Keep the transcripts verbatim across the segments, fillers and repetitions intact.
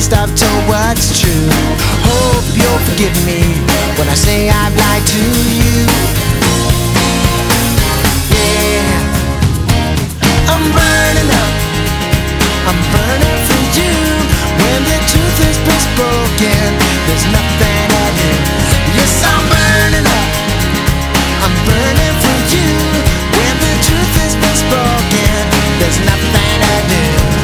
honest, I've told what's true. Hope you'll forgive me when I say I've lied to you. Yeah, I'm burning up, I'm burning for you. When the truth is bespoken, there's nothing to do. Yes, I'm burning up, I'm burning for you. When the truth is bespoken, there's nothing to do.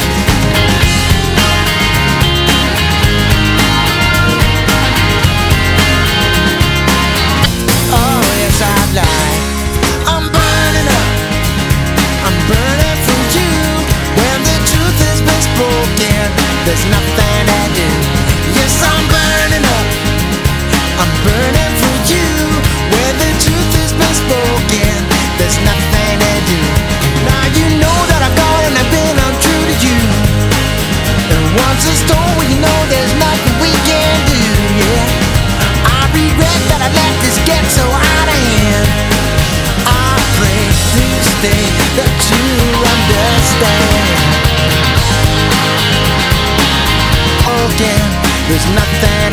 Oh yes, I've lied. I'm burning up, I'm burning for you. When the truth is bespoken, there's nothing to do. Yes, I'm burning up, I'm burning for you. When the truth is bespoken, there's nothing to do. Now you know that I've gone and I've been untrue to you. And once a story, you know there's nothing we can do. Yeah, I regret that I let this get so out of hand. I pray this day that you understand. Again, there's nothing